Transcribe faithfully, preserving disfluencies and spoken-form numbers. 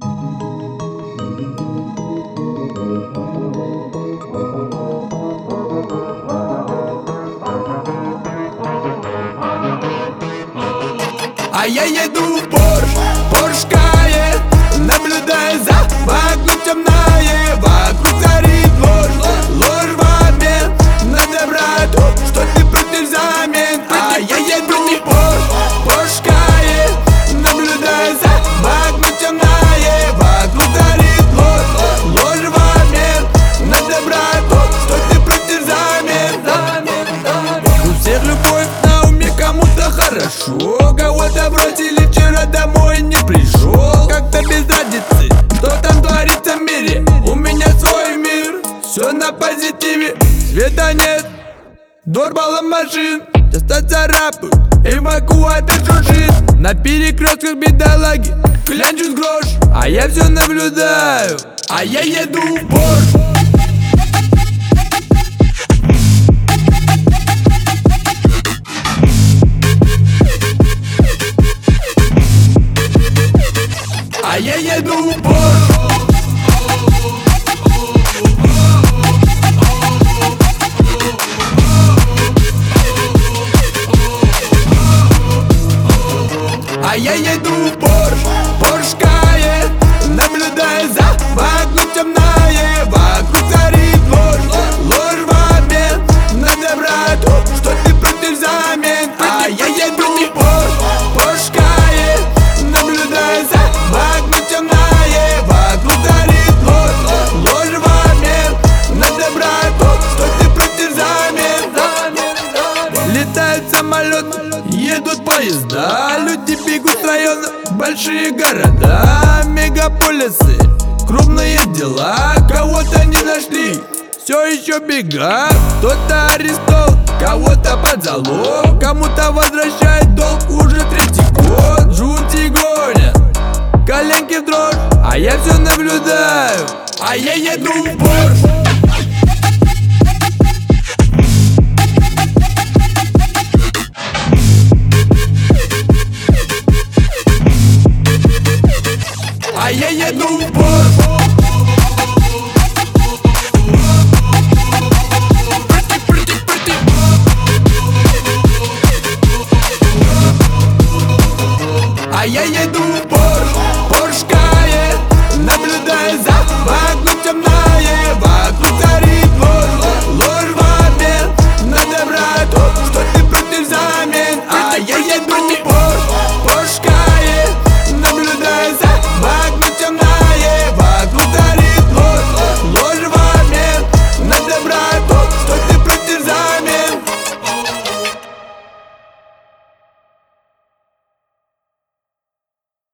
А я еду в Порш, Порш Кайен, наблюдая за вокруг темное, вокруг царит ложь, ложь в обмен на доброту, что ты против замен. А я еду в Порш, Порш Кайен, наблюдая за вокруг темное, вокруг царит ложь, ложь в обмен на доброту, что ты против замен. У всех любовь на уме, кому-то хорошо, кого-то бросили, вчера домой не пришел. Как-то без разницы, что там творится в мире. У меня свой мир, все на позитиве. Света нет, дорвало машин, часто царапают, эвакуатор жужжит. На перекрестках бедолаги клянчут грош, а я все наблюдаю, а я еду в Порш. А я еду в Порш. А я еду в Порш, Порш Кайен, наблюдая за вокруг темное, вокруг царит ложь, ложь в обмен на доброту, что ты против замен. А я еду в Порш, Порш Кайен, наблюдая за вокруг темное, вокруг царит ложь, ложь в обмен на доброту, что ты против замен. Летают самолеты, едут поезда, люди бегут с района, большие города, мегаполисы, крупные дела. Кого-то не нашли, все еще бегают, кто-то арестован, кого-то под залог, кому-то возвращает долг уже третий год. Жути гонят, коленки в дрожь, а я все наблюдаю, а я еду в Порш. А я еду в Порш.